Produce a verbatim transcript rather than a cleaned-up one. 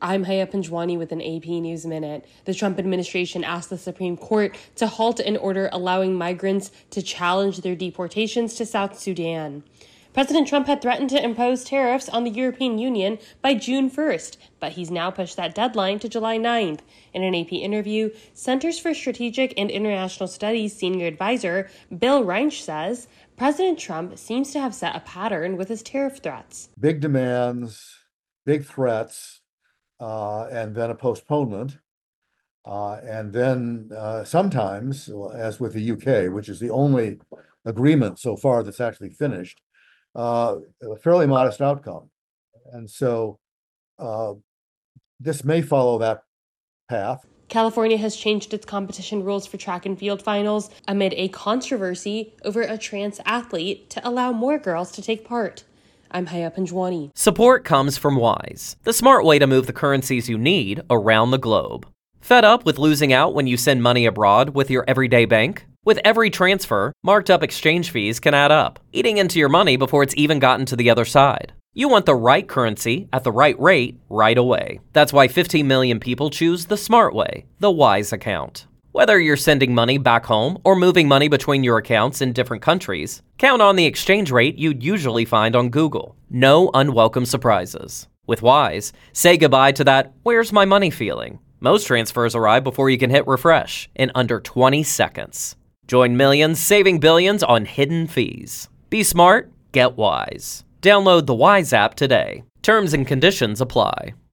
I'm Haya Panjwani with an A P News Minute. The Trump administration asked the Supreme Court to halt an order allowing migrants to challenge their deportations to South Sudan. President Trump had threatened to impose tariffs on the European Union by June first, but he's now pushed that deadline to July ninth. In an A P interview, Centers for Strategic and International Studies senior advisor Bill Reinsch says President Trump seems to have set a pattern with his tariff threats. Big demands, big threats, uh, and then a postponement. Uh, and then uh, sometimes, as with the U K, which is the only agreement so far that's actually finished, uh, a fairly modest outcome. And so uh, this may follow that path. California has changed its competition rules for track and field finals amid a controversy over a trans athlete to allow more girls to take part. I'm Haya Panjwani. Support comes from Wise, the smart way to move the currencies you need around the globe. Fed up with losing out when you send money abroad with your everyday bank? With every transfer, marked up exchange fees can add up, eating into your money before it's even gotten to the other side. You want the right currency at the right rate right away. That's why fifteen million people choose the smart way, the Wise account. Whether you're sending money back home or moving money between your accounts in different countries, count on the exchange rate you'd usually find on Google. No unwelcome surprises. With Wise, say goodbye to that "where's my money" feeling. Most transfers arrive before you can hit refresh in under twenty seconds. Join millions saving billions on hidden fees. Be smart, get Wise. Download the Wise app today. Terms and conditions apply.